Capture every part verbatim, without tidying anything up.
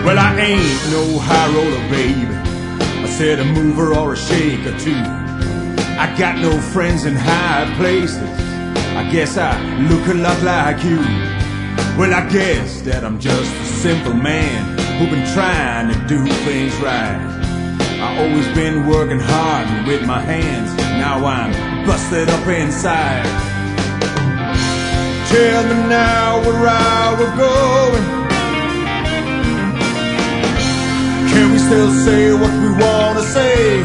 Well, I ain't no high roller, baby. I said a mover or a shake or two. I got no friends in high places. I guess I look a lot like you. Well, I guess that I'm just a simple man who been trying to do things right. I always been working hard with my hands. Now I'm busted up inside. Tell me now where I was going. Can we still say what we wanna say?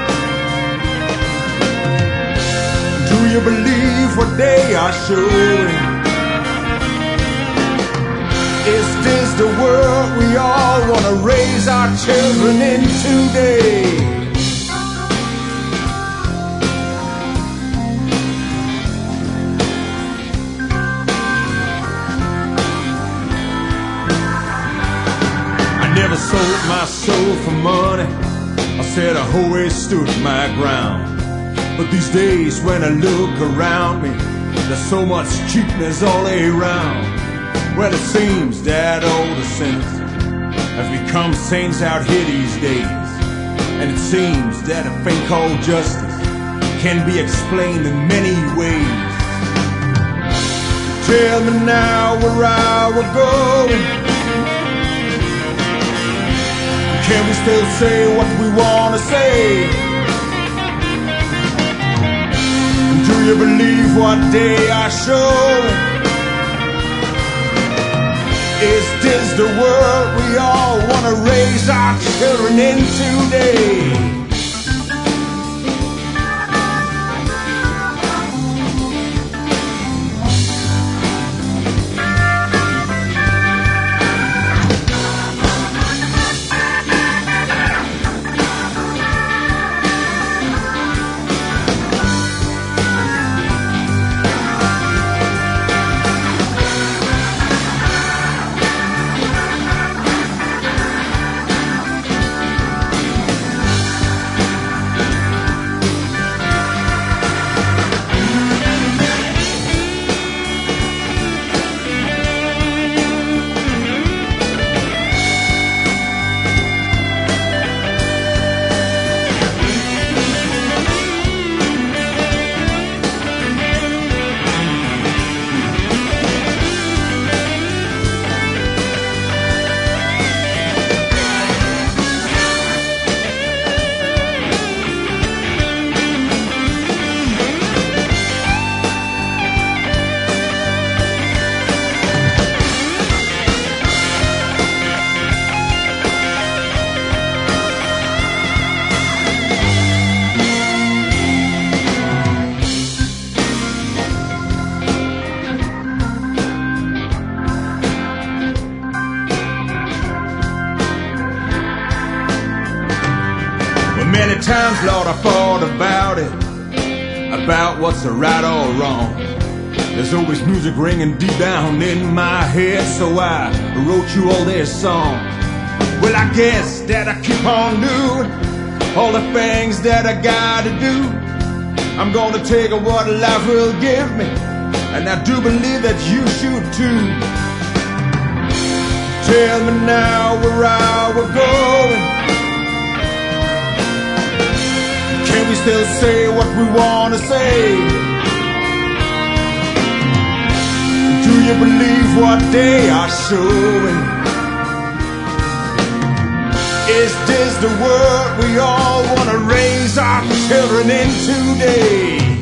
Do you believe what they are showing? Is this the world we all wanna raise our children in today? Never sold my soul for money. I said I always stood my ground. But these days when I look around me, there's so much cheapness all around. Well, it seems that all the sinners have become saints out here these days. And it seems that a thing called justice can be explained in many ways. Tell me now where I was going. Can we still say what we wanna say? Do you believe what they are showing? Is this the world we all wanna raise our children in today? Many times, Lord, I thought about it, about what's the right or wrong. There's always music ringing deep down in my head, so I wrote you all this song. Well, I guess that I keep on doing all the things that I gotta do. I'm gonna take what life will give me, and I do believe that you should too. Tell me now where I was going. Can we still say what we wanna say? Do you believe what they are showing? Is this the world we all wanna raise our children in today?